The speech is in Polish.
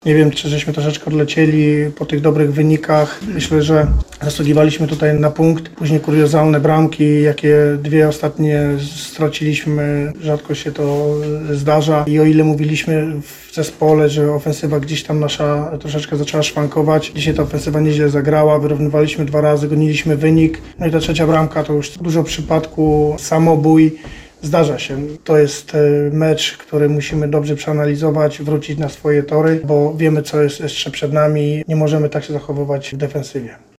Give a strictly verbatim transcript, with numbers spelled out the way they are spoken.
Nie wiem, czy żeśmy troszeczkę odlecieli po tych dobrych wynikach. Myślę, że zasługiwaliśmy tutaj na punkt. Później kuriozalne bramki, jakie dwie ostatnie straciliśmy. Rzadko się to zdarza. I o ile mówiliśmy w zespole, że ofensywa gdzieś tam nasza troszeczkę zaczęła szwankować, dzisiaj ta ofensywa nieźle zagrała. Wyrównywaliśmy dwa razy, goniliśmy wynik. No i ta trzecia bramka to już dużo przypadku samobój. Zdarza się. To jest mecz, który musimy dobrze przeanalizować, wrócić na swoje tory, bo wiemy, co jest jeszcze przed nami. Nie możemy tak się zachowywać w defensywie.